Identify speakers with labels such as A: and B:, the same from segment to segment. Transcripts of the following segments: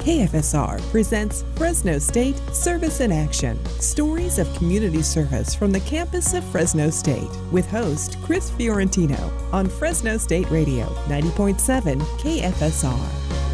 A: KFSR presents Fresno State Service in Action. Stories of community service from the campus of Fresno State with host Chris Fiorentino on Fresno State Radio 90.7 KFSR.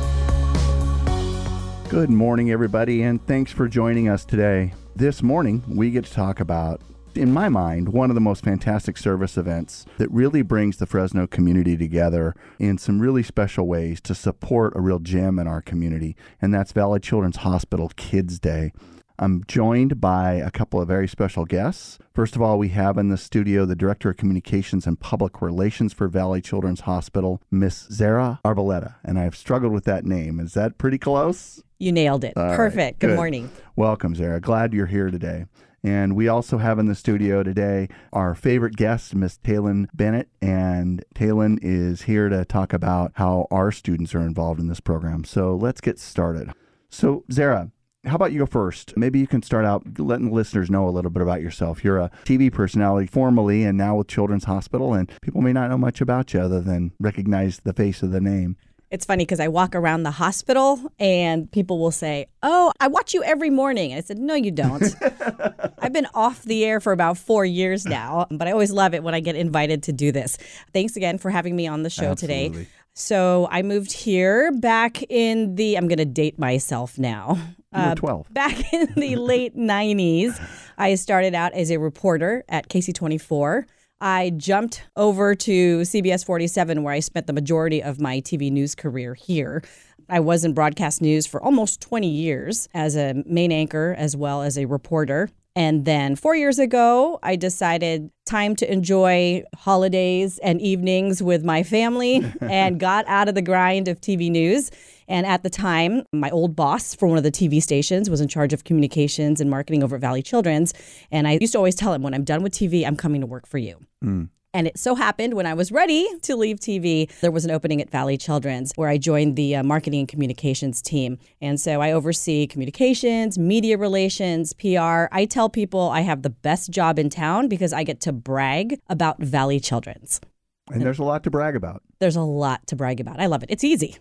B: Good morning, everybody, and thanks for joining us today. This morning, we get to talk about, in my mind, one of the most fantastic service events that really brings the Fresno community together in some really special ways to support a real gem in our community, and that's Valley Children's Hospital Kids Day. I'm joined by a couple of very special guests. First of all, we have in the studio the Director of Communications and Public Relations for Valley Children's Hospital, Miss Zara Arboleda, and I've struggled with that name. Is that pretty close?
C: You nailed it.
B: All
C: Perfect.
B: Right,
C: good morning.
B: Welcome, Zara. Glad you're here today. And we also have in the studio today our favorite guest, Miss Taylin Bennett. And Taylin is here to talk about how our students are involved in this program. So let's get started. So, Zara, how about you go first? Maybe you can start out letting the listeners know a little bit about yourself. You're a TV personality formerly and now with Children's Hospital, and people may not know much about you other than recognize the face of the name.
C: It's funny because I walk around the hospital and people will say, "Oh, I watch you every morning." And I said, "No, you don't." I've been off the air for about 4 years now, but I always love it when I get invited to do this. Thanks again for having me on the show
B: Absolutely.
C: today. So I moved here back in I'm going to date myself now.
B: You were 12.
C: Back in the late 90s, I started out as a reporter at KC24. I jumped over to CBS 47, where I spent the majority of my TV news career here. I was in broadcast news for almost 20 years as a main anchor as well as a reporter. And then 4 years ago, I decided time to enjoy holidays and evenings with my family and got out of the grind of TV news. And at the time, my old boss for one of the TV stations was in charge of communications and marketing over at Valley Children's. And I used to always tell him, when I'm done with TV, I'm coming to work for you. And it so happened when I was ready to leave TV, there was an opening at Valley Children's where I joined the marketing and communications team. And so I oversee communications, media relations, PR. I tell people I have the best job in town because I get to brag about Valley Children's.
B: And there's a lot to brag about.
C: There's a lot to brag about. I love it. It's easy.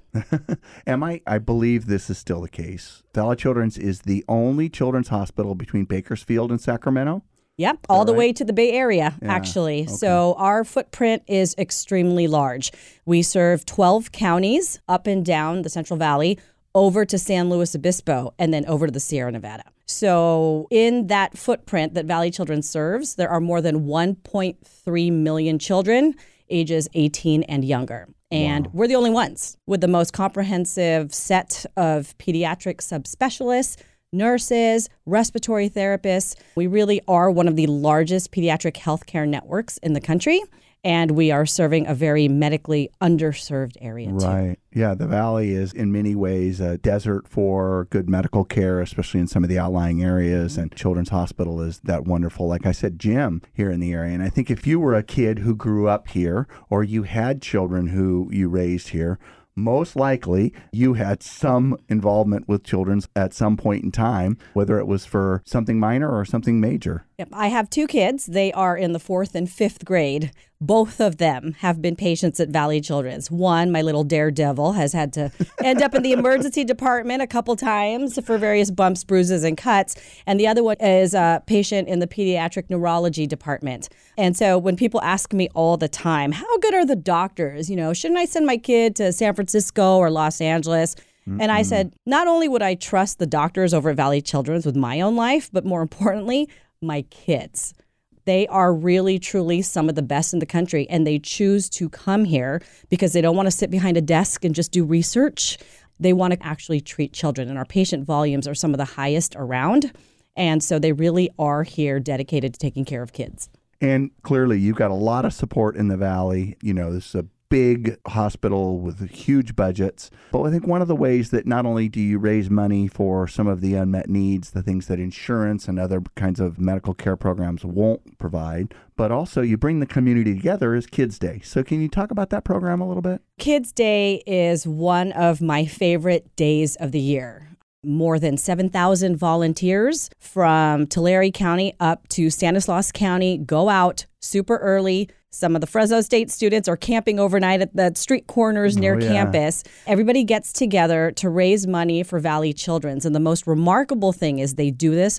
B: I believe this is still the case. Valley Children's is the only children's hospital between Bakersfield and Sacramento.
C: Yep, all the
B: right?
C: way to the Bay Area, actually.
B: Okay.
C: So our footprint is extremely large. We serve 12 counties up and down the Central Valley, over to San Luis Obispo, and then over to the Sierra Nevada. So in that footprint that Valley Children serves, there are more than 1.3 million children ages 18 and younger. And we're the only ones with the most comprehensive set of pediatric subspecialists, nurses, respiratory therapists. We really are one of the largest pediatric healthcare networks in the country, and we are serving a very medically underserved area too.
B: Right. Yeah, the Valley is in many ways a desert for good medical care, especially in some of the outlying areas, and Children's Hospital is that wonderful, like I said, gem here in the area. And I think if you were a kid who grew up here or you had children who you raised here, most likely you had some involvement with children's at some point in time, whether it was for something minor or something major.
C: Yep. I have two kids. They are in the 4th and 5th grade. Both of them have been patients at Valley Children's. One, my little daredevil, has had to end up in the emergency department a couple times for various bumps, bruises, and cuts. And the other one is a patient in the pediatric neurology department. And so when people ask me all the time, how good are the doctors? You know, shouldn't I send my kid to San Francisco or Los Angeles? And I said, not only would I trust the doctors over at Valley Children's with my own life, but more importantly, my kids. They are really, truly some of the best in the country, and they choose to come here because they don't want to sit behind a desk and just do research. They want to actually treat children, and our patient volumes are some of the highest around. And so they really are here dedicated to taking care of kids.
B: And clearly, you've got a lot of support in the Valley. You know, this is a big hospital with huge budgets. But I think one of the ways that not only do you raise money for some of the unmet needs, the things that insurance and other kinds of medical care programs won't provide, but also you bring the community together is Kids Day. So can you talk about that program a little bit?
C: Kids Day is one of my favorite days of the year. More than 7,000 volunteers from Tulare County up to Stanislaus County go out super early, Some of the Fresno State students are camping overnight at the street corners near campus. Everybody gets together to raise money for Valley Children's. And the most remarkable thing is they do this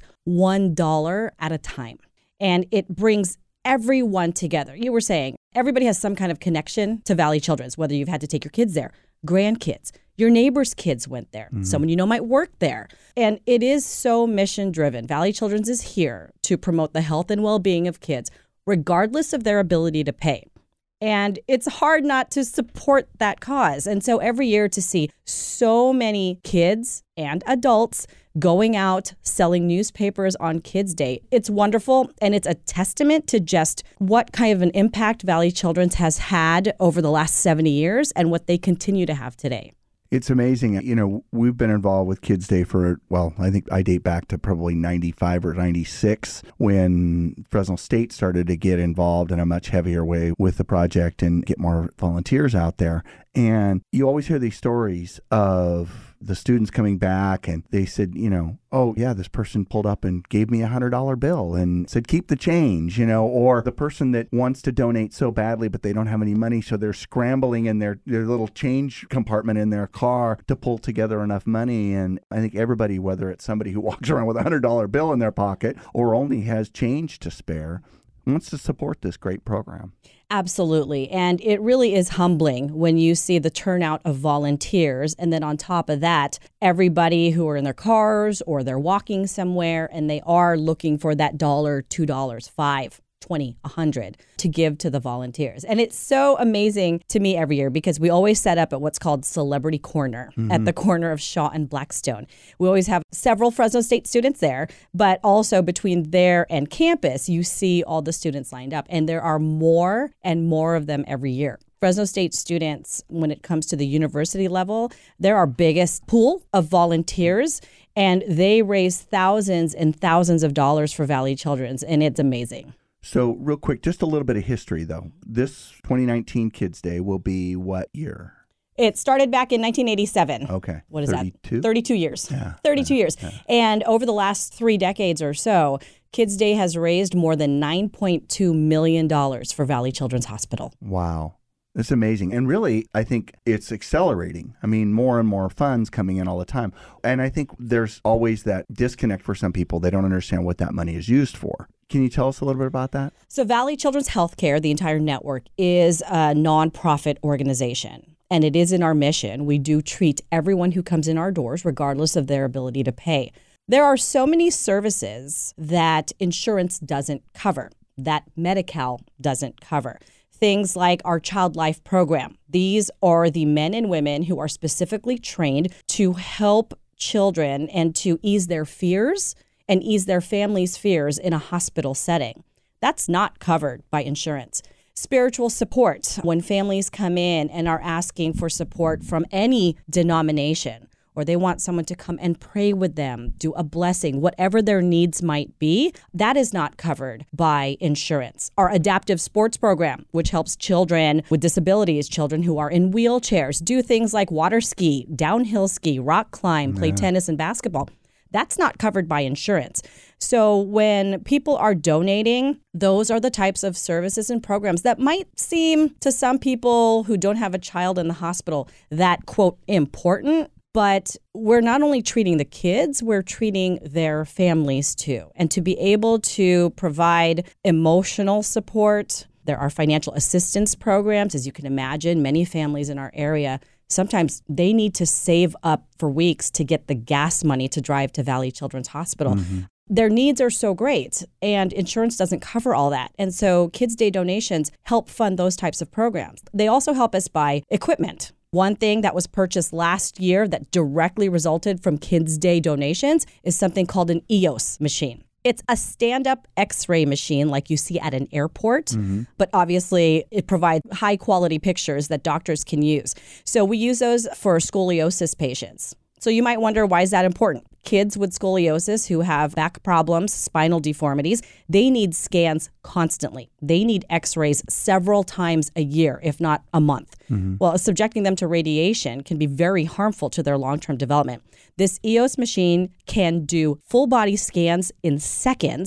C: $1 at a time. And it brings everyone together. You were saying everybody has some kind of connection to Valley Children's, whether you've had to take your kids there, grandkids, your neighbor's kids went there. Someone you know might work there. And it is so mission driven. Valley Children's is here to promote the health and well-being of kids, regardless of their ability to pay. And it's hard not to support that cause. And so every year to see so many kids and adults going out selling newspapers on Kids Day, it's wonderful. And it's a testament to just what kind of an impact Valley Children's has had over the last 70 years and what they continue to have today.
B: It's amazing. You know, we've been involved with Kids Day for, well, I think I date back to probably 95 or 96 when Fresno State started to get involved in a much heavier way with the project and get more volunteers out there. And you always hear these stories of the students coming back and they said, you know, oh yeah, this person pulled up and gave me $100 bill and said, keep the change, you know, or the person that wants to donate so badly, but they don't have any money. So they're scrambling in their little change compartment in their car to pull together enough money. And I think everybody, whether it's somebody who walks around with a $100 bill in their pocket or only has change to spare, wants to support this great program.
C: Absolutely. And it really is humbling when you see the turnout of volunteers. And then on top of that, everybody who are in their cars or they're walking somewhere and they are looking for that $1, $2, $5, $20, $100 to give to the volunteers. And it's so amazing to me every year because we always set up at what's called Celebrity Corner at the corner of Shaw and Blackstone. We always have several Fresno State students there, but also between there and campus, you see all the students lined up. And there are more and more of them every year. Fresno State students, when it comes to the university level, they're our biggest pool of volunteers, and they raise thousands and thousands of dollars for Valley Children's, and it's amazing.
B: So real quick, just a little bit of history, though. This 2019 Kids Day will be what year?
C: It started back in 1987.
B: Okay.
C: What is
B: 32?
C: that? 32 years.
B: Yeah.
C: 32 years.
B: Yeah.
C: And over the last 3 decades or so, Kids Day has raised more than $9.2 million for Valley Children's Hospital.
B: Wow. It's amazing. And really, I think it's accelerating. I mean, more and more funds coming in all the time. And I think there's always that disconnect for some people. They don't understand what that money is used for. Can you tell us a little bit about that?
C: So Valley Children's Healthcare, the entire network, is a nonprofit organization. And it is in our mission. We do treat everyone who comes in our doors, regardless of their ability to pay. There are so many services that insurance doesn't cover, that Medi-Cal doesn't cover. Things like our Child Life program. These are the men and women who are specifically trained to help children and to ease their fears and ease their families' fears in a hospital setting. That's not covered by insurance. Spiritual support, when families come in and are asking for support from any denomination, or they want someone to come and pray with them, do a blessing, whatever their needs might be, that is not covered by insurance. Our adaptive sports program, which helps children with disabilities, children who are in wheelchairs, do things like water ski, downhill ski, rock climb, play tennis and basketball. That's not covered by insurance. So when people are donating, those are the types of services and programs that might seem to some people who don't have a child in the hospital that, quote, important. But we're not only treating the kids, we're treating their families too. And to be able to provide emotional support, there are financial assistance programs. As you can imagine, many families in our area, sometimes they need to save up for weeks to get the gas money to drive to Valley Children's Hospital. Their needs are so great, and insurance doesn't cover all that. And so Kids Day donations help fund those types of programs. They also help us buy equipment. One thing that was purchased last year that directly resulted from Kids Day donations is something called an EOS machine. It's a stand-up X-ray machine like you see at an airport, but obviously it provides high-quality pictures that doctors can use. So we use those for scoliosis patients. So you might wonder, why is that important? Kids with scoliosis who have back problems, spinal deformities, they need scans constantly. They need X-rays several times a year, if not a month. Well, subjecting them to radiation can be very harmful to their long-term development. This EOS machine can do full-body scans in seconds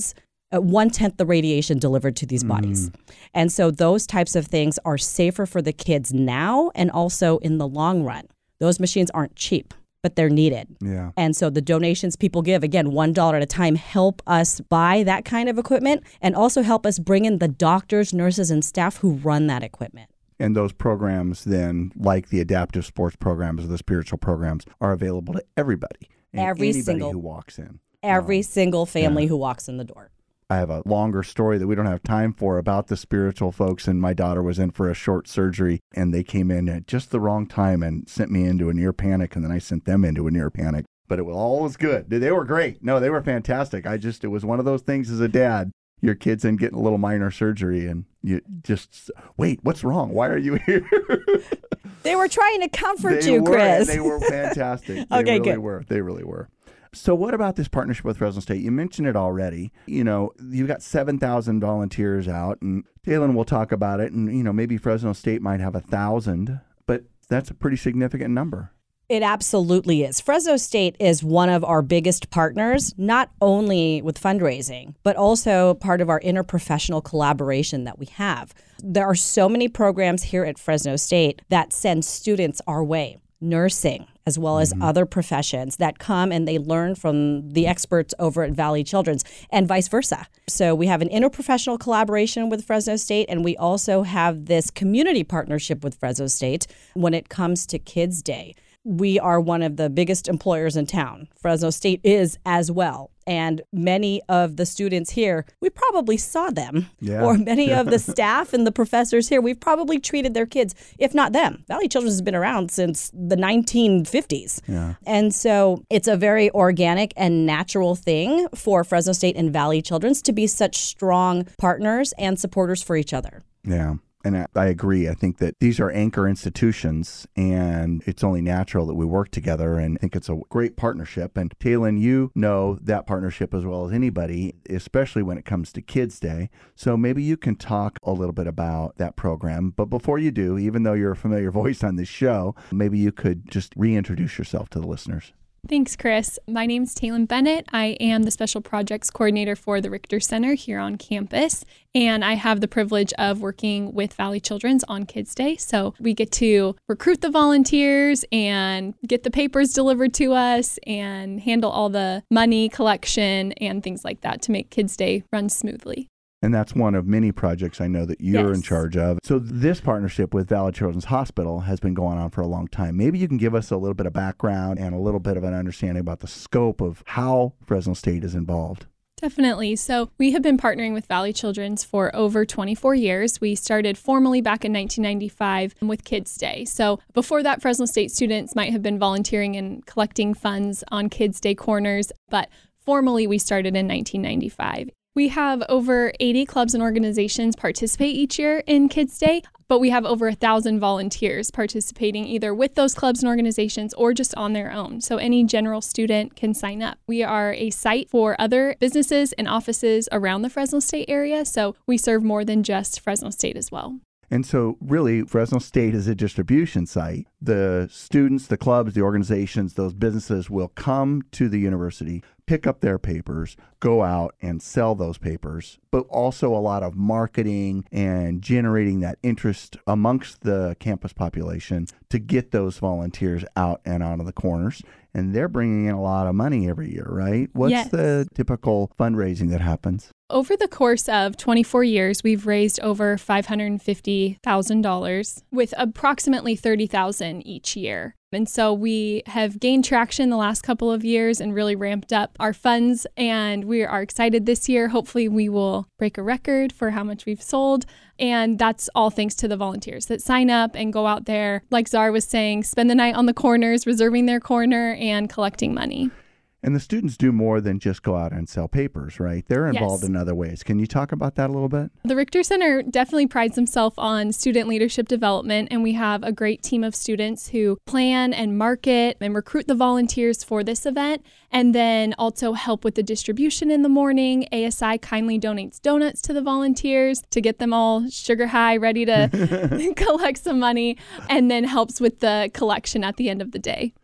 C: 1/10 the radiation delivered to these bodies. And so those types of things are safer for the kids now and also in the long run. Those machines aren't cheap, but they're needed.
B: Yeah.
C: And so the donations people give, again, $1 at a time, help us buy that kind of equipment and also help us bring in the doctors, nurses, and staff who run that equipment.
B: And those programs then, like the adaptive sports programs or the spiritual programs, are available to everybody. And anybody who walks in.
C: Every single family who walks in the door.
B: I have a longer story that we don't have time for about the spiritual folks, and my daughter was in for a short surgery, and they came in at just the wrong time and sent me into a near panic, and then I sent them into a near panic. But it was all good. They were great. No, they were fantastic. It was one of those things as a dad. Your kid's in getting a little minor surgery, and you just, wait, what's wrong? Why are you here?
C: They were trying to comfort you, Chris.
B: They were fantastic.
C: Okay, good.
B: They really were. So what about this partnership with Fresno State? You mentioned it already. You've got 7,000 volunteers out, and Taylin will talk about it, and, maybe Fresno State might have 1,000, but that's a pretty significant number.
C: It absolutely is. Fresno State is one of our biggest partners, not only with fundraising, but also part of our interprofessional collaboration that we have. There are so many programs here at Fresno State that send students our way, nursing, as well as other professions that come and they learn from the experts over at Valley Children's and vice versa. So we have an interprofessional collaboration with Fresno State, and we also have this community partnership with Fresno State when it comes to Kids Day. We are one of the biggest employers in town. Fresno State is as well. And many of the students here, we probably saw them.
B: Yeah.
C: Or many of the staff and the professors here, we've probably treated their kids, if not them. Valley Children's has been around since the 1950s.
B: Yeah.
C: And so it's a very organic and natural thing for Fresno State and Valley Children's to be such strong partners and supporters for each other.
B: Yeah. And I agree. I think that these are anchor institutions, and it's only natural that we work together, and I think it's a great partnership. And Taylin, you know that partnership as well as anybody, especially when it comes to Kids Day. So maybe you can talk a little bit about that program. But before you do, even though you're a familiar voice on this show, maybe you could just reintroduce yourself to the listeners.
D: Thanks, Chris. My name's Taylin Bennett. I am the Special Projects Coordinator for the Richter Center here on campus, and I have the privilege of working with Valley Children's on Kids Day. So we get to recruit the volunteers and get the papers delivered to us and handle all the money collection and things like that to make Kids Day run smoothly.
B: And that's one of many projects I know that you're in charge of. So this partnership with Valley Children's Hospital has been going on for a long time. Maybe you can give us a little bit of background and a little bit of an understanding about the scope of how Fresno State is involved.
D: Definitely. So we have been partnering with Valley Children's for over 24 years. We started formally back in 1995 with Kids Day. So before that, Fresno State students might have been volunteering and collecting funds on Kids Day corners, but formally we started in 1995. We have over 80 clubs and organizations participate each year in Kids Day, but we have over 1,000 volunteers participating either with those clubs and organizations or just on their own. So any general student can sign up. We are a site for other businesses and offices around the Fresno State area, so we serve more than just Fresno State as well.
B: And so really, Fresno State is a distribution site. The students, the clubs, the organizations, those businesses will come to the university, pick up their papers, go out and sell those papers, but also a lot of marketing and generating that interest amongst the campus population to get those volunteers out and out of the corners. And they're bringing in a lot of money every year, right? What's the typical fundraising that happens?
D: Over the course of 24 years, we've raised over $550,000 with approximately $30,000 each year. And so we have gained traction the last couple of years and really ramped up our funds. And we are excited this year. Hopefully we will break a record for how much we've sold. And that's all thanks to the volunteers that sign up and go out there, like Zara was saying, spend the night on the corners, reserving their corner and collecting money.
B: And the students do more than just go out and sell papers, right? They're involved in other ways. Can you talk about that a little bit?
D: The Richter Center definitely prides himself on student leadership development, and we have a great team of students who plan and market and recruit the volunteers for this event, and then also help with the distribution in the morning. ASI kindly donates donuts to the volunteers to get them all sugar high, ready to collect some money, and then helps with the collection at the end of the day.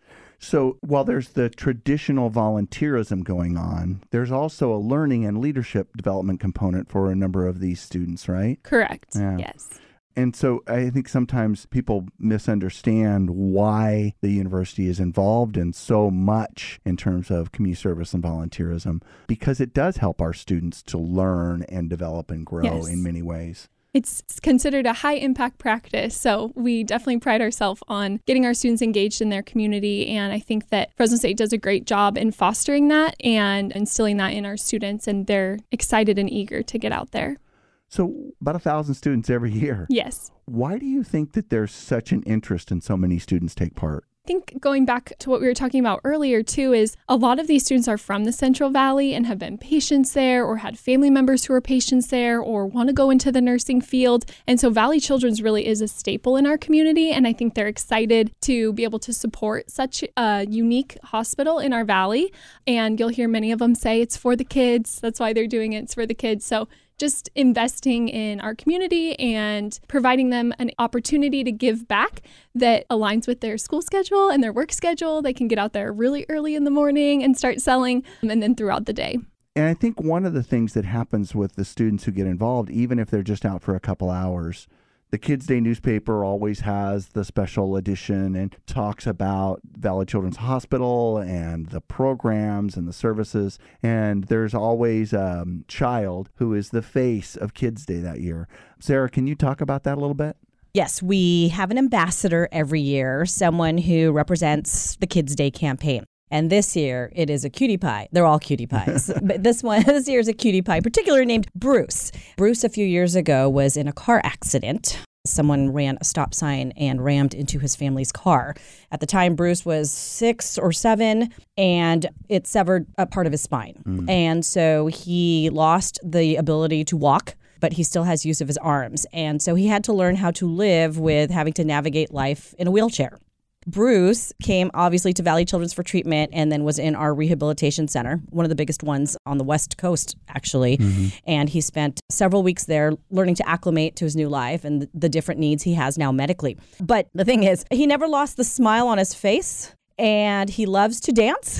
B: So while there's the traditional volunteerism going on, there's also a learning and leadership development component for a number of these students, right?
D: Correct.
B: Yeah.
D: Yes.
B: And so I think sometimes people misunderstand why the university is involved in so much in terms of community service and volunteerism, because it does help our students to learn and develop and grow in many ways.
D: It's considered a high impact practice. So we definitely pride ourselves on getting our students engaged in their community. And I think that Fresno State does a great job in fostering that and instilling that in our students. And they're excited and eager to get out there.
B: So about 1,000 students every year.
D: Yes.
B: Why do you think that there's such an interest in so many students take part?
D: I think going back to what we were talking about earlier too is a lot of these students are from the Central Valley and have been patients there or had family members who are patients there or want to go into the nursing field. And so Valley Children's really is a staple in our community. And I think they're excited to be able to support such a unique hospital in our valley. And you'll hear many of them say it's for the kids. That's why they're doing it. It's for the kids. So just investing in our community and providing them an opportunity to give back that aligns with their school schedule and their work schedule. They can get out there really early in the morning and start selling, and then throughout the day.
B: And I think one of the things that happens with the students who get involved, even if they're just out for a couple hours, the Kids Day newspaper always has the special edition and talks about Valley Children's Hospital and the programs and the services. And there's always a child who is the face of Kids Day that year. Sarah, can you talk about that a little bit?
C: Yes, we have an ambassador every year, someone who represents the Kids Day campaign. And this year, it is a cutie pie. They're all cutie pies. But this year is a cutie pie, particularly named Bruce. Bruce, a few years ago, was in a car accident. Someone ran a stop sign and rammed into his family's car. At the time, Bruce was 6 or 7, and it severed a part of his spine. And so he lost the ability to walk, but he still has use of his arms. And so he had to learn how to live with having to navigate life in a wheelchair. Bruce came obviously to Valley Children's for treatment and then was in our rehabilitation center, one of the biggest ones on the West Coast, actually. And he spent several weeks there learning to acclimate to his new life and the different needs he has now medically. But the thing is, he never lost the smile on his face. And he loves to dance.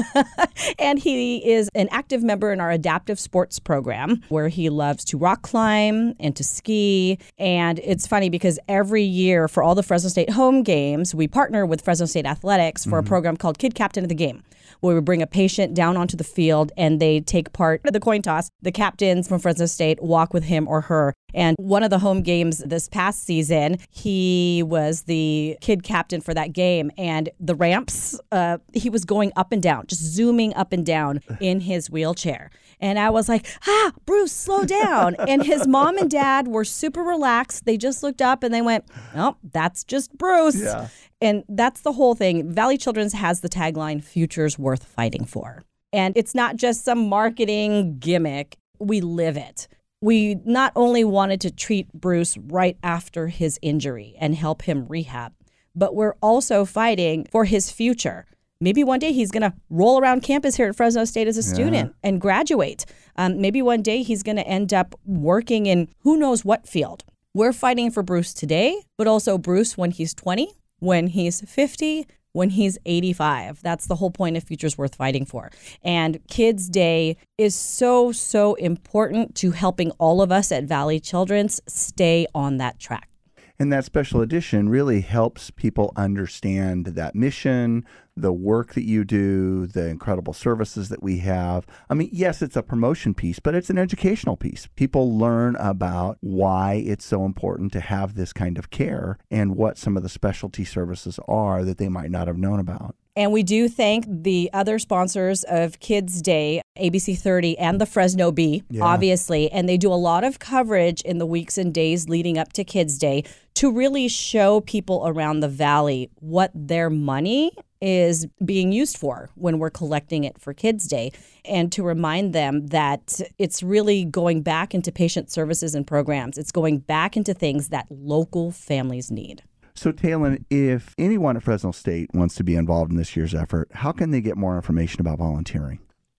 C: And he is an active member in our adaptive sports program where he loves to rock climb and to ski. And it's funny because every year for all the Fresno State home games, we partner with Fresno State Athletics for a program called Kid Captain of the Game, where we bring a patient down onto the field and they take part in the coin toss. The captains from Fresno State walk with him or her. And one of the home games this past season, he was the kid captain for that game. And the ramps, he was going up and down, just zooming up and down in his wheelchair. And I was like, Bruce, slow down. And his mom and dad were super relaxed. They just looked up and they went, oh, that's just Bruce. Yeah. And that's the whole thing. Valley Children's has the tagline, Futures Worth Fighting For. And it's not just some marketing gimmick. We live it. We not only wanted to treat Bruce right after his injury and help him rehab, but we're also fighting for his future. Maybe one day he's going to roll around campus here at Fresno State as a student and graduate. Maybe one day he's going to end up working in who knows what field. We're fighting for Bruce today, but also Bruce when he's 20, when he's 50, when he's 85. That's the whole point of Futures Worth Fighting For. And Kids Day is so, so important to helping all of us at Valley Children's stay on that track.
B: And that special edition really helps people understand that mission, the work that you do, the incredible services that we have. I mean, yes, it's a promotion piece, but it's an educational piece. People learn about why it's so important to have this kind of care and what some of the specialty services are that they might not have known about.
C: And we do thank the other sponsors of Kids Day, ABC 30 and the Fresno Bee, obviously. And they do a lot of coverage in the weeks and days leading up to Kids Day to really show people around the valley what their money is being used for when we're collecting it for Kids Day, and to remind them that it's really going back into patient services and programs. It's going back into things that local families need.
B: So, Talon, if anyone at Fresno State wants to be involved in this year's effort, how can they get more information about volunteering?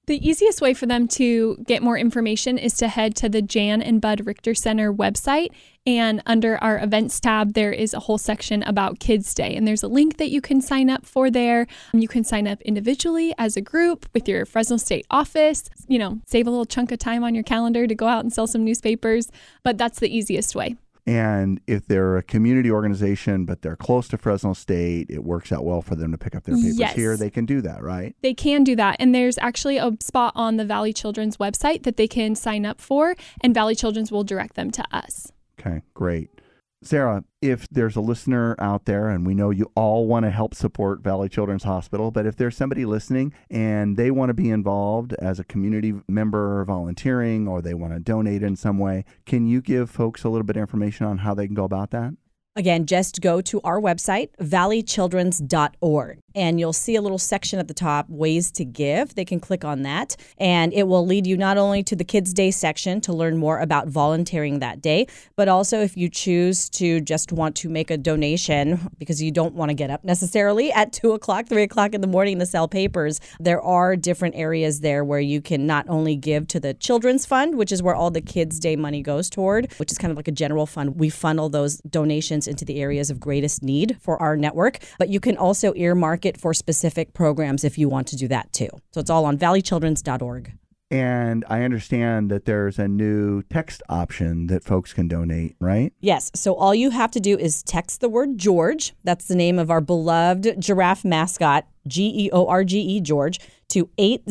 D: The easiest way for them to get more information is to head to the Jan and Bud Richter Center website. And under our events tab, there is a whole section about Kids Day. And there's a link that you can sign up for there. You can sign up individually, as a group, with your Fresno State office. Save a little chunk of time on your calendar to go out and sell some newspapers. But that's the easiest way.
B: And if they're a community organization, but they're close to Fresno State, it works out well for them to pick up their papers here. They can do that, right?
D: They can do that. And there's actually a spot on the Valley Children's website that they can sign up for, and Valley Children's will direct them to us.
B: Okay, great. Sarah, if there's a listener out there, and we know you all want to help support Valley Children's Hospital, but if there's somebody listening and they want to be involved as a community member volunteering, or they want to donate in some way, can you give folks a little bit of information on how they can go about that?
C: Again, just go to our website, valleychildrens.org, and you'll see a little section at the top, ways to give. They can click on that, and it will lead you not only to the Kids Day section to learn more about volunteering that day, but also if you choose to just want to make a donation because you don't want to get up necessarily at 2 o'clock, 3 o'clock in the morning to sell papers, there are different areas there where you can not only give to the Children's Fund, which is where all the Kids Day money goes toward, which is kind of like a general fund. We funnel those donations into the areas of greatest need for our network, but you can also earmark it for specific programs if you want to do that too. So it's all on valleychildrens.org.
B: And I understand that there's a new text option that folks can donate, right?
C: Yes. So all you have to do is text the word George. That's the name of our beloved giraffe mascot, George, George, to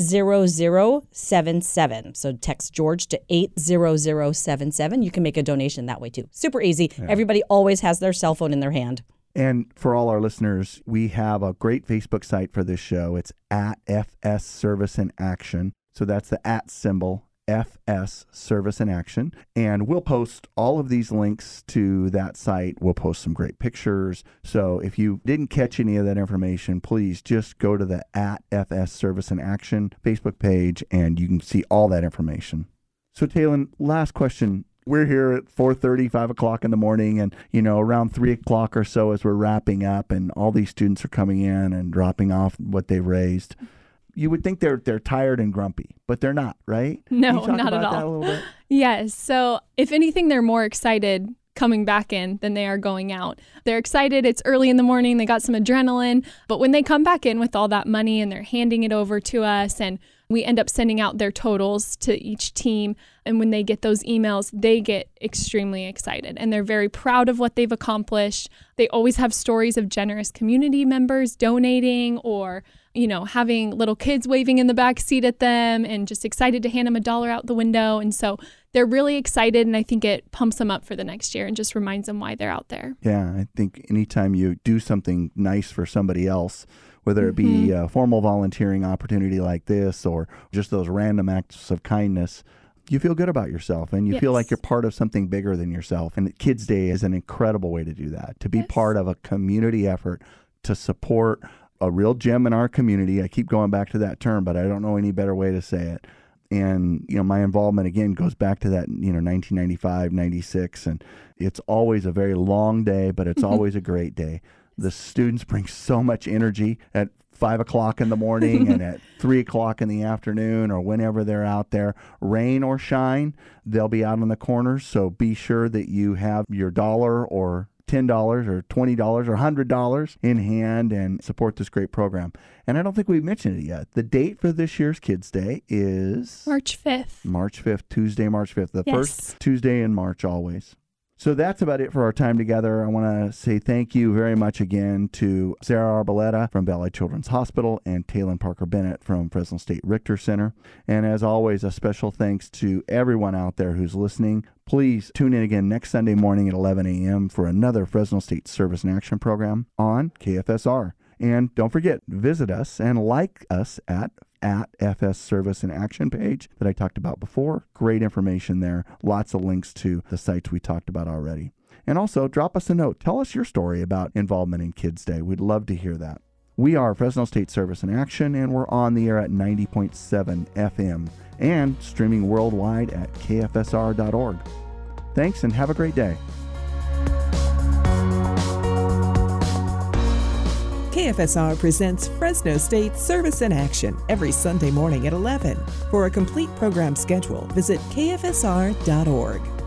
C: 80077. So text George to 80077. You can make a donation that way too. Super easy. Yeah. Everybody always has their cell phone in their hand.
B: And for all our listeners, we have a great Facebook site for this show. It's at FS Service in Action. So that's the @ symbol, FS Service in Action. And we'll post all of these links to that site. We'll post some great pictures. So if you didn't catch any of that information, please just go to the @ FS Service in Action Facebook page and you can see all that information. So Talon, last question. We're here at 4:30, 5 o'clock in the morning, and, around 3 o'clock or so as we're wrapping up and all these students are coming in and dropping off what they've raised. You would think they're tired and grumpy, but they're not, right?
D: No, not at all.
B: That a little bit?
D: Yes. So if anything, they're more excited coming back in than they are going out. They're excited. It's early in the morning. They got some adrenaline. But when they come back in with all that money and they're handing it over to us, and we end up sending out their totals to each team, and when they get those emails, they get extremely excited and they're very proud of what they've accomplished. They always have stories of generous community members donating, or having little kids waving in the back seat at them and just excited to hand them $1 out the window. And so they're really excited, and I think it pumps them up for the next year and just reminds them why they're out there.
B: Yeah, I think anytime you do something nice for somebody else, whether it be a formal volunteering opportunity like this or just those random acts of kindness, you feel good about yourself and you feel like you're part of something bigger than yourself. And Kids Day is an incredible way to do that, to be part of a community effort to support a real gem in our community. I keep going back to that term, but I don't know any better way to say it. And, my involvement, again, goes back to that, 1995, 96. And it's always a very long day, but it's always a great day. The students bring so much energy at 5 o'clock in the morning and at 3 o'clock in the afternoon, or whenever they're out there, rain or shine, they'll be out on the corners. So be sure that you have your $1 or $10 or $20 or $100 in hand and support this great program. And I don't think we've mentioned it yet. The date for this year's Kids Day is
D: March 5th.
B: March 5th, Tuesday, March 5th, the first Tuesday in March always. So that's about it for our time together. I want to say thank you very much again to Sarah Arboleta from Valley Children's Hospital and Talon Parker Bennett from Fresno State Richter Center. And as always, a special thanks to everyone out there who's listening. Please tune in again next Sunday morning at 11 a.m. for another Fresno State Service in Action program on KFSR. And don't forget, visit us and like us at FS Service in Action page that I talked about before. Great information there. Lots of links to the sites we talked about already. And also, drop us a note. Tell us your story about involvement in Kids Day. We'd love to hear that. We are Fresno State Service in Action, and we're on the air at 90.7 FM and streaming worldwide at kfsr.org. Thanks, and have a great day.
A: KFSR presents Fresno State Service in Action every Sunday morning at 11. For a complete program schedule, visit kfsr.org.